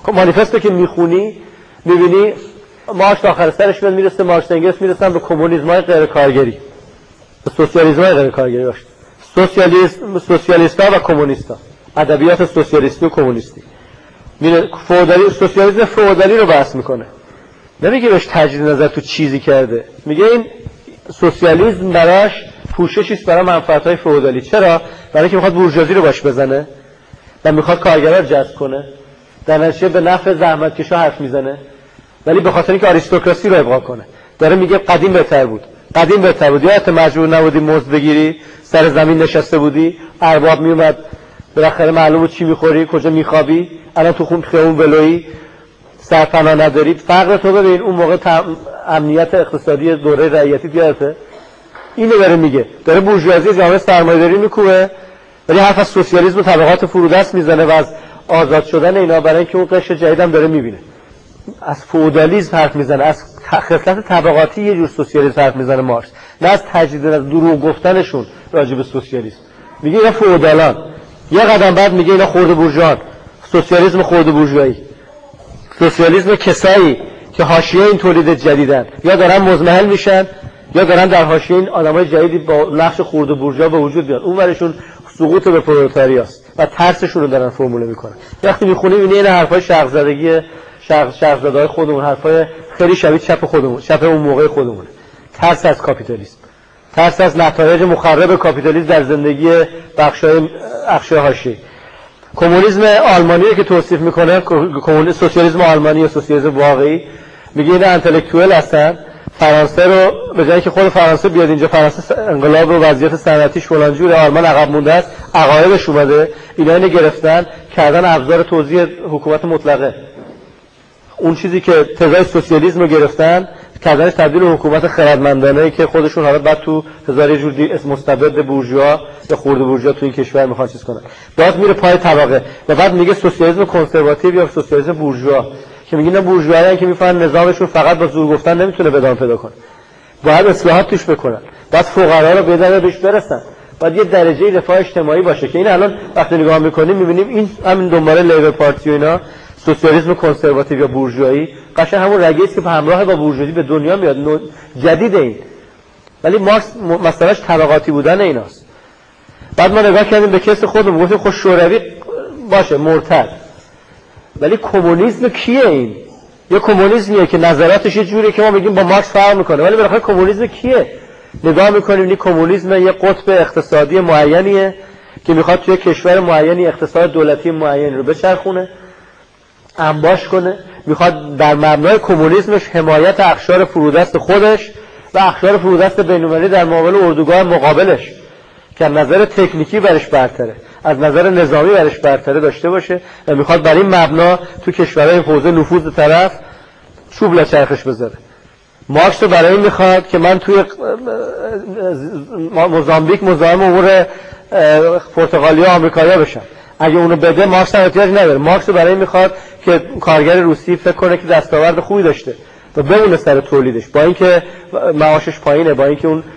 مانیفستو که میخونی میبینی مارکس آخر سرش میرسه، مارکس انگلس میرسن به کمونیسم‌های غیر کارگری، به سوسیالیسم‌های غیر کارگری باشه. سوسیالیست‌ها و کمونیست‌ها، ادبیات سوسیالیستی و کمونیستی. میره سوسیالیسم فئودالی رو بحث میکنه، نمیگه بهش تجدید نظر تو چیزی کرده، میگه این سوسیالیسم براش پوششی است برای منفعت‌های فئودالی. چرا؟ برای اینکه میخواد بورژوازی رو باش بزنه و میخواد کارگرا رو جذب کنه، در نتیجه به نفع زحمتکشا حرف میزنه، ولی به خاطر اینکه آریستوکراسی رو ابقا کنه داره میگه قدیم بهتر بود. یادت مجبور نبودی مزد بگیری، سر زمین نشسته بودی، ارباب میومد بالاخره معلومه چی میخوری، کجا میخوابی، الان تو خیابون ولویی سرپناه نداری. فقر تو ببین، اون موقع امنیت اقتصادی دوره رعیتی یادته. اینو داره میگه، داره بورژوازی جامعه سرمایه‌داری میکوبه، ولی حرف از سوسیالیسم و طبقات فرودست میزنه و از آزاد شدن اینا، برای اینکه اون قشر جدیدم داره میبینه. از فئودالیسم حرف میزنه، از خصلت طبقاتی یه جور سوسیالیسم حرف میزنه مارکس، نه از تجدید، از دروغ گفتنشون راجع به سوسیالیسم. میگه اینا فئودالان، یه قدم بعد میگه اینا خرد بورژوان. سوسیالیسم خرد بورژوایی، سوسیالیسم کسایی که حاشیه این تولید جدیدن، یا دارن مزمحل میشن یا دارن در حاشیه این آدمای جدیدی با نقش خرد بورژوا به وجود بیان. اون ورشون سقوط به پرولتاریاست و ترسشون رو دارن فرموله میکنن. وقتی میخونی میبینی این حرفای شرق زدگی شرق زدای خودمون، حرفای خیلی شبیه چپ خودمون، چپ اون موقع خودمونه. ترس از کاپیتالیسم، ترس از نتایج مخرب کاپیتالیسم در زندگی اقشار حاشیه. کمونیسم آلمانی که توصیف میکنه، سوسیالیسم آلمانی یا سوسیالیسم واقعی، میگه اینا انتלקتوئل هستن. فرانسه رو به جایی که خود فرانسه بیاد اینجا، فرانسه انقلاب و وضعیت صنعتیش فلان جوره، آلمان عقب مونده است، عقایدش اومده، اینا اینو گرفتن کردن ابزار توزیع حکومت مطلقه. اون چیزی که تزای سوسیالیسم رو گرفتن کردنش تبدیل به حکومت خردمندانه‌ای که خودشون حالا بعد تو هزار یه جور اسم مستبد بورژوا یا خرد بورژوا تو این کشور میخوان چیز کنن. باز میره پای طبقه و بعد میگه سوسیالیسم کنسرواتیو یا سوسیالیسم بورژوا، که میگن بورژوایان که میفهمن نظامشون فقط با زور گفتن نمیتونه ادامه پیدا کنه، باید اصلاحات توش بکنن، باید فقرا رو بدن بهش برسن، باید یه درجه رفاه اجتماعی باشه. که این الان وقتی نگاه میکنیم میبینیم این همین دنباله لیبر پارتی و اینا، سوسیالیسم کنسرواتیو یا بورژوایی قشنگ همون رگه‌ای است که به همراه با بورژوازی به دنیا میاد، جدید این. ولی مارکس مسئلهش طبقاتی بودن ایناست. بعد ما نگاه کردیم به کیس خودمون، گفتیم خب شوروی باشه مرتد، ولی کمونیسم کیه؟ این یه کمونیسمیه که نظراتش یه جوریه که ما میگیم با مارکس فرق میکنه، ولی بالاخره کمونیسم کیه؟ نگاه میکنیم این کمونیسم یه قطب اقتصادی معینیه که میخواد توی کشور معینی اقتصاد دولتی معینی رو بچرخونه، انباش کنه، میخواد در مبنای کمونیسمش حمایت اقشار فرودست خودش و اقشار فرودست بین‌المللی در مقابل اردوگاه مقابلش که از نظر تکنیکی برش برتره، از نظر نظامی برش برتره داشته باشه و میخواد بر این مبنا تو کشورهای حوزه نفوذ طرف چوب لچرخش بذاره. مارکس رو برای این میخواد که من توی موزامبیک مزاحم امور پرتغالیا و آمریکایی‌ها بشم. اگه اونو بده مارکس هم احتیاج نداره. مارکس رو برای این میخواد که کارگر روسی فکر کنه که دستاورد خوبی داشته و بمونه سر تولیدش، با اینکه معاشش پایینه، با اینکه اون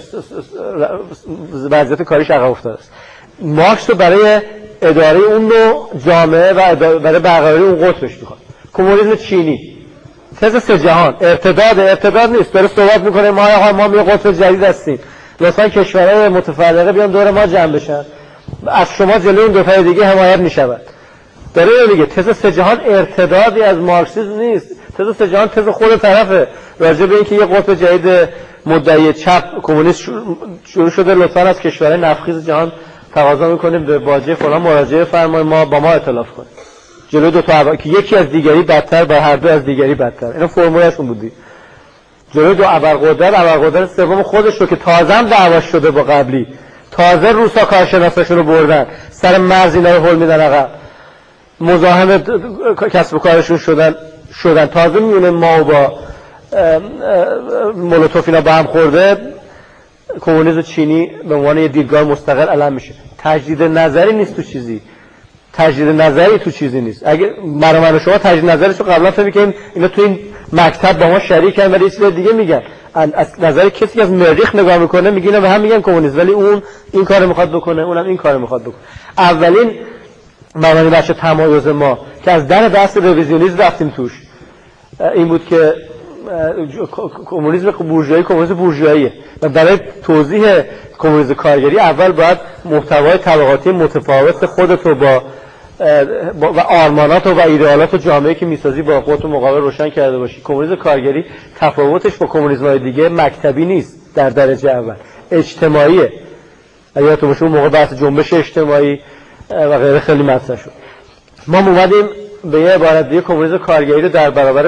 وضعیت کاریش عقب افتاده است. مارکس رو برای اداره اون نوع جامعه و برای برقراری اون قطبش میخواد. کمونیسم چینی، تز سه جهان، ارتداد نیست، داره صحبت میکنه ما یه قطب جدید هستیم، لطفا کشورهای متفرقه بیان دور ما جمع بشن، از شما جلوی اون دو تا دیگه حمایت میشود. داره میگه تز سه جهان ارتدادی از مارکسیسم نیست، تز سه جهان تز خود طرفه راجع به اینکه یه قطب جدید مدعی چپ کمونیست شروع شده، لطفا از کشورهای نفخیز جهان تقاضا میکنیم به باجه فلان مراجعه فرمایید، ما با ما ائتلاف کنیم جلوی دو تا که یکی از دیگری بدتر با هر دو از دیگری بدتر. اینا فرمولشون بودی. جلوی دو ابرقدرت سوم خودش رو که تازه هم دعواش شده با قبلی، تازه روسا کارشناساشون رو بردن سر مرز اینا رو هول میدن عقب، مزاحم کسب و کارشون شدن تازه میونه ما با مولوتوف اینا با هم خورده. کمونیسم چینی به عنوان یه دیدگاه مستقل علم میشه. تجدید نظری نیست تو چیزی، تجدید نظری تو چیزی نیست. اگه من و شما تجدید نظرشو قبلا فهمی که اینا تو این مکتب با ما شریکن ولی چیز دیگه میگن، از نظر کسی که از مریخ نگاه میکنه میگه اینا به هم میگن کمونیست، ولی اون این کارو میخواد بکنه، اونم این کارو میخواد بکنه. اولین مبانی بچه تمایز ما که از در بحث رویزیونیسم رفتیم توش. این بود که کمونیسم بورژواییه و برای توضیح کمونیسم کارگری اول باید محتوای طبقاتی متفاوت خودتو با و آرمانات و ایدئالات و جامعه‌ای که میسازی با خودت مقابل روشن کرده باشی. کمونیسم کارگری تفاوتش با کمونیسم‌های دیگه مکتبی نیست، در درجه اول اجتماعیه. اگه تو باشه اون موقع بحث جنبش اجتماعی و غیره خیلی مطرح شد. ما اومدیم به یه عبارت دیگه کمونیسم کارگری رو در برابر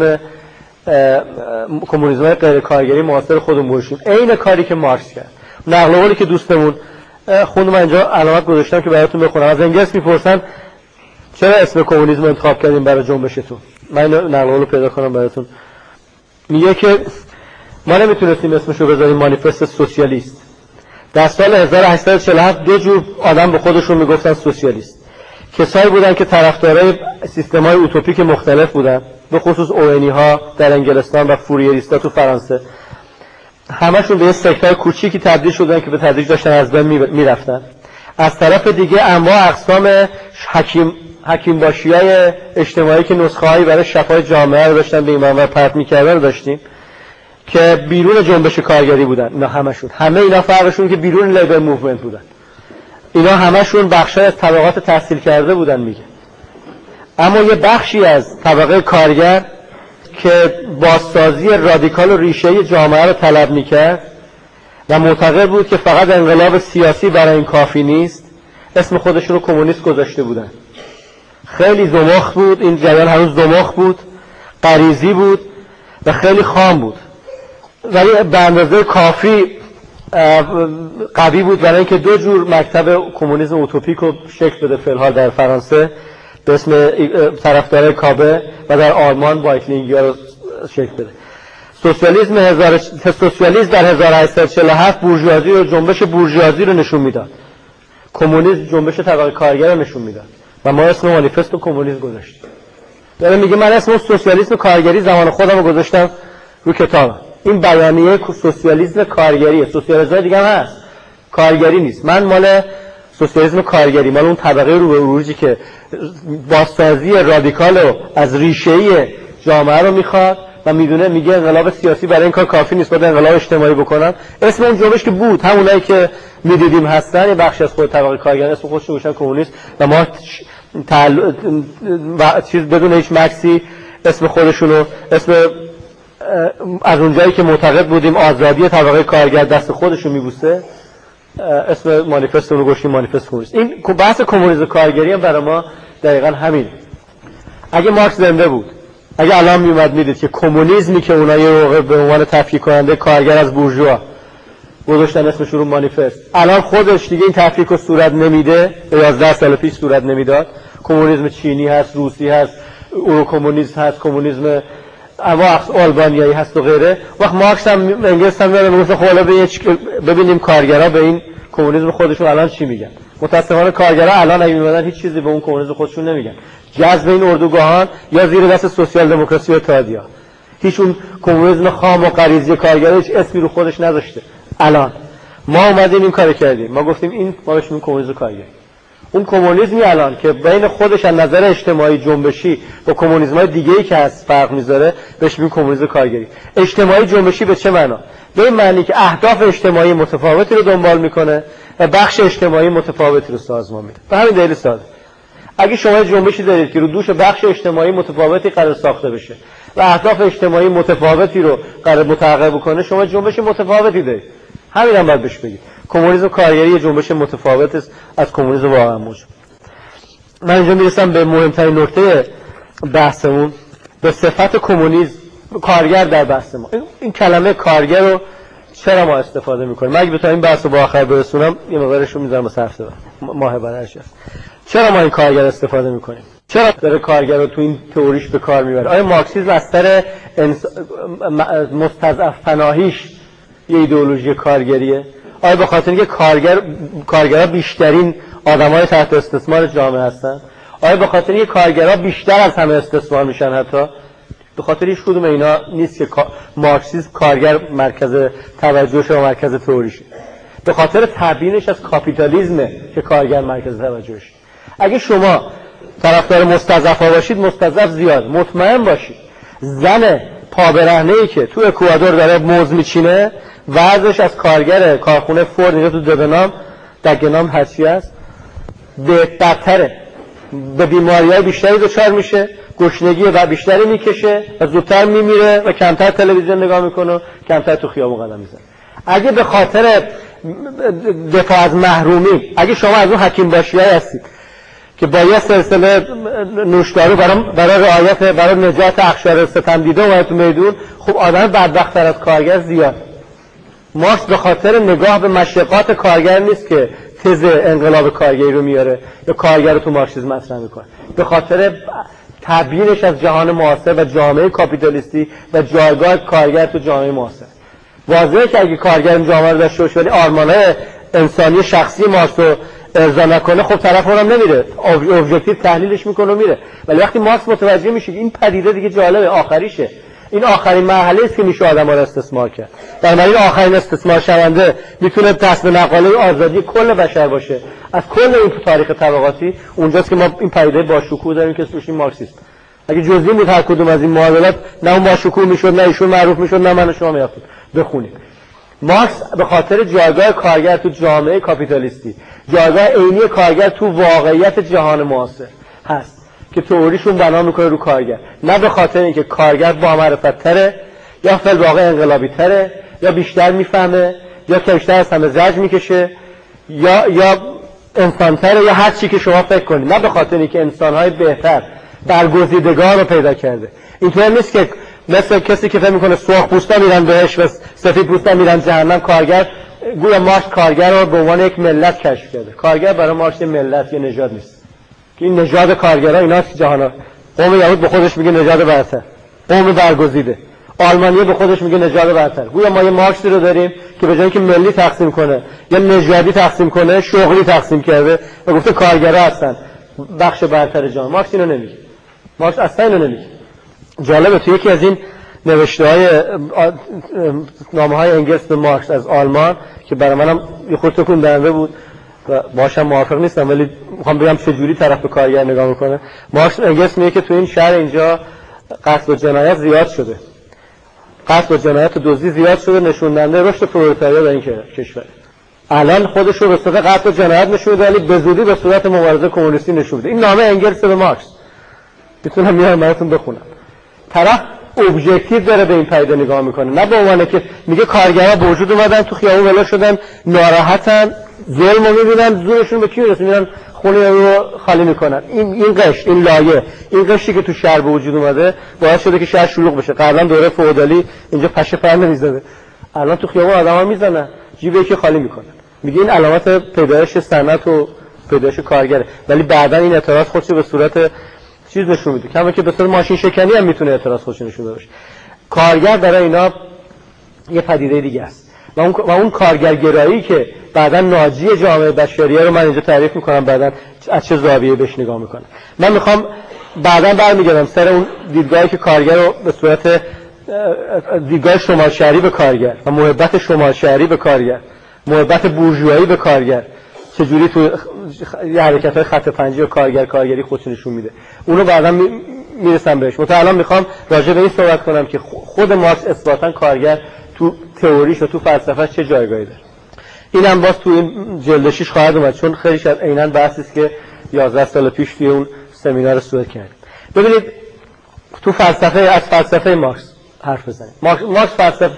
کمونیسم غیر کارگری معاصر خودمون باشیم. عین کاری که مارکس کرد. نقل قولی که دوستمون خوندم اینجا علامت گذاشتم که براتون بخونم. از انگلس میپرسن چرا اسم کمونیسم انتخاب کردیم برای جنبشتون. من نقل قول رو پیدا کنم براتون. میگه که ما نمیتونستیم اسمشو بذاریم مانیفست سوسیالیست. در سال 1847 دو جور آدم به خودشون میگفتن سوسیالیست. کسایی بودن که طرفدارای سیستم‌های اوتوپیک مختلف بودن، به خصوص اوئنی ها در انگلستان و فوریریستا تو فرانسه. همشون به یه سکت‌های کوچیکی تبدیل شدن که به تدریج داشتن از بین میرفتن. از طرف دیگه انواع اقسام حکیم باشیای اجتماعی که نسخه‌هایی برای شفای جامعه رو داشتن به این منور پرت می‌کردن رو داشتیم که بیرون جنبش کارگری بودن. اینا همه اینا فرقشون که بیرون لیبر موومنت بودن. اینا همشون بخشای از طبقات تحصیل کرده بودن میگه. اما یه بخشی از طبقه کارگر که بازسازی رادیکال و ریشه‌ای جامعه رو طلب میکرد و معتقد بود که فقط انقلاب سیاسی برای این کافی نیست، اسم خودشون رو کمونیست گذاشته بودن. خیلی زمخت بود، این جریان هنوز زمخت بود، غریزی بود و خیلی خام بود، ولی به اندازه کافی قوی بود برای اینکه دو جور مکتب کمونیسم اوتوپیک رو شکل بده فعلا در فرانسه به اسم طرفدارای کابه و در آلمان بایتلینگیا رو شکل بده. سوسیالیسم در 1847 بورژوازی رو جنبش بورژوازی رو نشون میداد. کمونیسم جنبش طبقه کارگر رو نشون میداد و ما اسم مانیفست کمونیسم گذاشتیم. داره میگه من اسم سوسیالیسم کارگری زمان خودم رو گذاشتم رو کتابم. این بیانیه سوسیالیسم کارگریه. سوسیالیسم دیگه هم هست، کارگری نیست. من مال سوسیالیسم کارگری، مال اون طبقه رو به عروجی که بازسازی رادیکال رو از ریشه‌ای جامعه رو میخواد و میدونه میگه انقلاب سیاسی برای این کار کافی نیست، باید انقلاب اجتماعی بکنن. اسم اون جنبش که بود همونایی که میدیدیم هستن، یه بخشی از خود طبقه کارگر اسم خودشون گذاشتن کمونیست و ما چیز بدون هیچ مکسی اسم خودشونو اسم از اونجایی که معتقد بودیم آزادی طبقه کارگر دست خودشون میبوسه اسم مانیفست رو گذاشتیم مانیفست کمونیست. این بحث کمونیسم کارگری هم برای ما دقیقاً همین. اگه مارکس زنده بود، اگه الان میومد میدید که کمونیسمی که اونها یه موقع به عنوان تفکیک کننده کارگر از بورژوا گذاشتن اسمش رو مانیفست، الان خودش دیگه این تفکیک رو صورت نمیده، 11 سال پیش صورت نمیداد. کمونیسم چینی هست، روسی هست، اورو کمونیسم هست، کمونیسم آلبانیایی هست و غیره. وقت مارکس هم انگلس هم میاد میگه خب ببینیم کارگرها به این کمونیسم خودشون الان چی میگن. متأسفانه کارگرها الان اگه میمدن هیچ چیزی به اون کمونیسم خودشون نمیگن. جذب این اردوگاهان یا زیر دست سوسیال دموکراسی و اتحادیه. هیچ اون کمونیسم خام و غریزی کارگرها هیچ اسمی رو خودش نذاشته. الان ما اومدیم این کارو کردیم، ما گفتیم این ما بهش میگیم کمونیسم کارگری. اون کمونیسمی الان که بین خودش از نظر اجتماعی جنبشی با کمونیسم‌های دیگه‌ای که هست فرق میذاره، بهش میگیم کمونیسم کارگری. اجتماعی جنبشی به چه معنا؟ به این معنی که اهداف اجتماعی متفاوتی رو دنبال میکنه و بخش اجتماعی متفاوتی رو سازمان میده. به همین دلیل ساده. اگه شما جنبشی دارید که رو دوش بخش اجتماعی متفاوتی قرار ساخته بشه و اهداف اجتماعی متفاوتی رو قرار متحقق بکنه، شما جنبش متفاوتی دارید. همین هم باید بهش بگید. کمونیسم کارگری جنبش متفاوت است از کمونیسم واقعا موجود. من اینجا میرسم به مهمترین نکته بحثمون، به صفت کمونیسم کارگر در بحث ما. این کلمه کارگر رو چرا ما استفاده میکنیم؟ من اگه بتونم این بحث رو با آخر برسونم یه مقدارش رو میذارم واسه هفته ماه بعدش. چرا ما این کارگر استفاده میکنیم؟ چرا داره کارگر رو تو این تئوریش به کار میبره؟ آیا مارکسیسم از سر مستضعف پناهیش یه ایدئولوژی کارگریه؟ آیا به خاطر اینکه کارگرها بیشترین آدمای تحت استثمار جامعه هستن؟ آیا به خاطر اینکه کارگرها بیشتر از همه استثمار میشن؟ حتی به خاطر هیچ کدوم اینا نیست که مارکسیسم کارگر مرکز توجهش و مرکز تئوریشه. به خاطر تبیینش از کاپیتالیسمه که کارگر مرکز توجهش. اگه شما طرفدار مستضعفا باشید، مستضعف زیاد. مطمئن باشید زن پابرهنه‌ای که تو اکوادور داره موز میچینه، وضعش از کارگر کارخونه فورد اینجا تو دبنام دگنام هرچی است بدتره، به بیماری‌های بیشتری دچار میشه، گشنگی و بیشتری میکشه و زودتر میمیره و کمتر تلویزیون نگاه میکنه و کمتر تو خیابون قدم میزنه. اگه به خاطر دفاع از محرومی، اگه شما از اون حکیم باشیایی هستید که با یه سلسله نوشدارو برای رعایت، برای نجات اقشار ستمدیده اومد تو میدون، خب آدم بدبخت‌تر از کارگر زیاد. مارکس به خاطر نگاه به مشقات کارگر نیست که تز انقلاب کارگری رو میاره یا کارگر رو تو مارکسیسم مطرح میکنه، به خاطر تبیینش از جهان معاصر و جامعه کاپیتالیستی و جایگاه کارگر تو جامعه معاصر. واضحه که اگه کارگر این جامعه رو داشته باشه ولی آرمان‌های انسانی شخصی مارکس رو ارضا نکنه، خب طرف اونم نمیره، ابجکتیو تحلیلش میکنه و میره. ولی وقتی مارکس متوجه میشه این پدیده دیگه جالبه، آخریشه، این آخرین مرحله است که میشه آدم‌ها رو استثمار کرد. بنابراین آخرین استثمار شونده میتونه تصویر نقاله آزادی کل بشر باشه از کل این تاریخ طبقاتی. اونجاست که ما این پدیده باشکوه داریم که اسمش مارکسیسم. اگه جزئی بود هر کدوم از این معادلات، نه اون باشکوه میشد، نه ایشون معروف میشد، نه من و شما میافتیم. بخونیم مارکس به خاطر جایگاه کارگر تو جامعه کاپیتالیستی، جایگاه عینی کارگر تو واقعیت جهان معاصر هست که تئوریشون بنا میکنه رو کارگر، نه به خاطر اینکه کارگر با معرفت تره یا فعل واقع انقلابی تره یا بیشتر میفهمه یا بیشتر از همه زجر میکشه یا انسان تره یا هر چی که شما فکر کنید، نه به خاطر اینکه انسانهای بهتر برگزیدگان رو پیدا کرده. اینطور نیست که مثل کسی که فکر میکنه سرخ پوستا میرن بهش و سفید پوستا میرن جهنم. کارگر گویا مارکس کارگر رو به عنوان یک ملت کشف کرده. کارگر برای مارکس ملت یا نژاد نیست که این نژاد کارگرها ایناست که جهان قوم یهود به خودش میگه نژاد برتر، قوم برگزیده. آلمانی به خودش میگه نژاد برتر. گویا ما یه مارکسی رو داریم که به جای اینکه ملی تقسیم کنه یا نژادی تقسیم کنه، شغلی تقسیم کرده و گفته کارگرها هستن بخش برتر جامعه. مارکس اینو نمیگه. مارکس اصلا اینو نمیگه. جالبه تو یکی از این نوشته‌های نامه‌های انگلس به مارکس از آلمان که برای منم یه خود تکون دهنده بود و باشم موافق نیستم ولی میخوام بگم چه جوری طرف به کارگر نگاه میکنه. مارکس انگلس میگه که تو این شهر اینجا قتل و جنایت زیاد شده، قتل و جنایت و دزدی زیاد شده، نشون دهنده رشد پرولتاریا در این کشور. الان خودش رو به صورت قتل و جنایت نشون میده ولی به زودی به صورت مبارزه کمونیستی نشون میده. این نامه انگلس به مارکس میتونم میارم براتون بخونم. طرف ابژکتیو داره به این پدیده نگاه میکنه، نه به عنوان که میگه کارگرها به وجود اومدن تو خیابون ولو شدن، ناراحتن، ظلمو میبینن، زورشون به کی میرسه؟ میرن خونه رو خالی میکنن. این قشر، این لایه، این قشری که تو شهر به وجود اومده باعث شده که شهر شلوغ بشه. قبلا دوره فئودالی اینجا پشه پر نمیزده، الان تو خیابون آدما میزنن، جیبه که خالی میکنن. میگه این علامت پیدایش صنعت و پیدایش کارگره. ولی بعدا این اعتراض خودش به صورت چیز نشون میده، کما که به صورت ماشین شکنی هم میتونه اعتراض خودش نشون بده. کارگر برای اینا یه پدیده دیگه است و اون کارگرگرایی که بعدا ناجی جامعه بشریه رو من اینجا تعریف میکنم، بعدا از چه زاویه‌ای بهش نگاه میکنم. من میخوام بعدا برمیگردم سر اون دیدگاهی که کارگر رو به صورت دیدگاه شمالشهری به کارگر و محبت شمالشهری به کارگر، محبت بورژوایی به کارگر چجوری تو حرکت‌های خط پنجی و کارگری خودش نشون میده، اونو بعدا میرسم بهش. الان میخوام راجع به این صحبت کنم که خود مارکس اثباتاً کارگر تو تئوریش و تو فلسفه‌اش چه جایگاهی داره. اینم باز تو این جلد 6 خواهد اومد چون خیلیش عیناً بحثی است که 11 سال پیش توی اون سمینار سوئد کردیم. ببینید تو فلسفه مارکس حرف بزنیم. مارکس فلسفه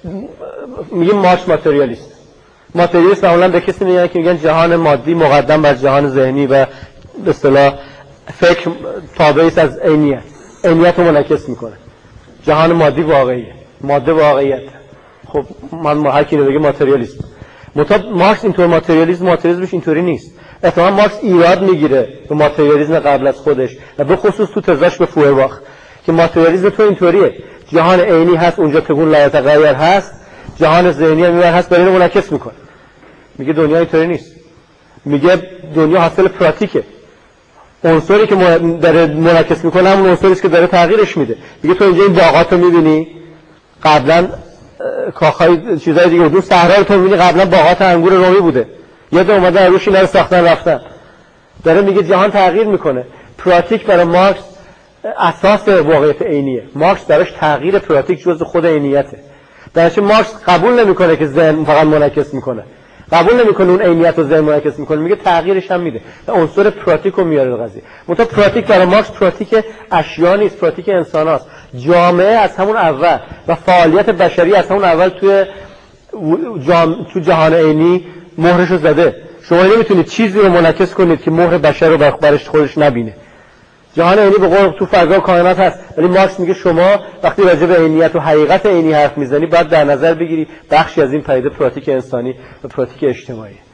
میگیم مارکس ماتریالیست معمولا به کسی میگن که میگن جهان مادی مقدم بر جهان ذهنی و به اصطلاح فکر تابعی است از عینیت رو منعکس میکنه. جهان مادی واقعیه، ماده واقعیت. خب من هر کی رو بگه ماتریالیست. مارکس اینطور ماتریالیسمش اینطوری نیست. اتفاقا مارکس ایراد میگیره به ماتریالیسم قبل از خودش و به خصوص تو تزاش به فوئرباخ که ماتریالیسم تو اینطوریه، جهان عینی هست اونجا تکون لا یتغیر هست، جهان ذهنی هم هست، برای اینو منعکس میکنه. میگه دنیا اینطوری نیست، میگه دنیا حاصل پراتیکه. عنصری که داره منعکس میکنه همون عنصری است که داره تغییرش میده. میگه تو اینجا این باغاتو میبینی، قبلا کاخهای چیزای دیگه بود، صحرا رو تو میبینی قبلا باغات انگور رومی بوده، یاد اومده روش اینا رو ساختن رفتن. داره میگه جهان تغییر میکنه، پراتیک برای مارکس اساس واقعیت عینیه. مارکس براش تغییر پراتیک جزء خود عینیته. درش مارکس قبول نمیکنه که ذهن فقط منعکس میکنه، قبول نمیکنه اون عینیت رو ذهن منعکس میکنه، میگه تغییرش هم میده، عنصر پراتیک رو میاره به قضیه. منتها پراتیک برای مارکس پراتیک اشیا نیست، پراتیک انساناست. جامعه از همون اول و فعالیت بشری از همون اول تو جهان عینی مهرشو زده. شما نمیتونید چیزی رو منعکس کنید که مهر بشر رو برش خودش نبینه. جهان عینی به قول تو فضا کائنات هست، ولی مارکس میگه شما وقتی راجع به عینیت و حقیقت عینی حرف میزنی باید در نظر بگیری بخشی از این پدیده پراتیک انسانی و پراتیک اجتماعی.